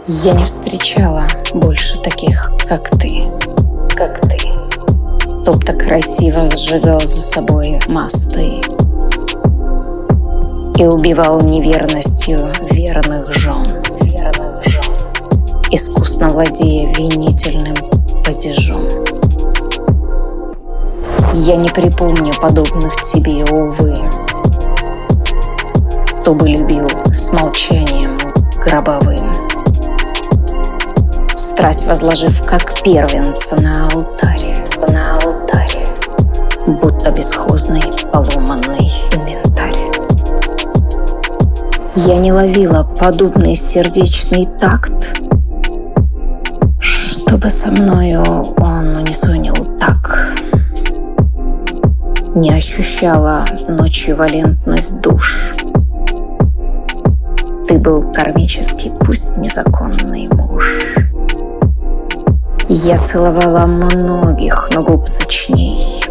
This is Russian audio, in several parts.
Я не встречала больше таких, как ты. Кто б так красиво сжигал за собой мосты и убивал неверностью верных жен, искусно владея винительным падежом. Я не припомню подобных тебе, увы, кто бы любил с молчанием гробовым, страсть возложив как первенца на алтаре, будто бесхозный поломанный инвентарь. Я не ловила подобный сердечный такт, чтобы со мною он унисонил так. Не ощущала ночью валентность душ. Ты был кармический, пусть незаконный муж. Я целовала многих, но губ сочней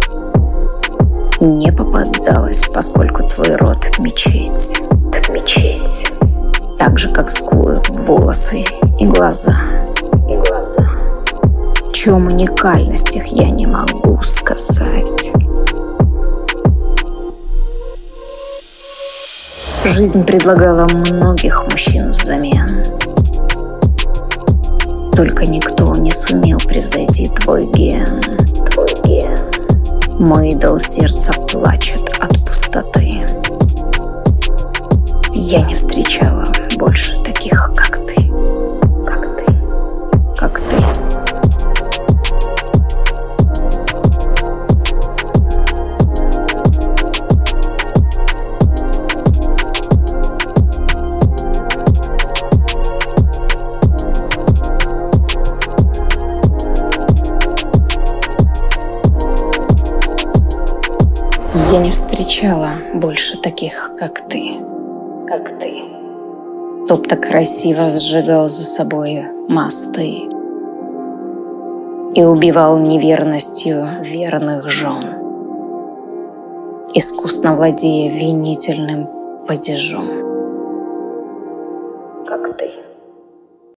не попадалась, поскольку твой рот — мечеть. Так же, как скулы, волосы и глаза. В чем уникальность их я не могу сказать. Жизнь предлагала многих мужчин взамен. Только никто не сумел превзойти твой ген. Мой идол сердца плачет от пустоты. Я не встречала больше таких, как ты. Я не встречала больше таких, как ты. Кто б так красиво сжигал за собой мосты и убивал неверностью верных жен, искусно владея винительным падежом.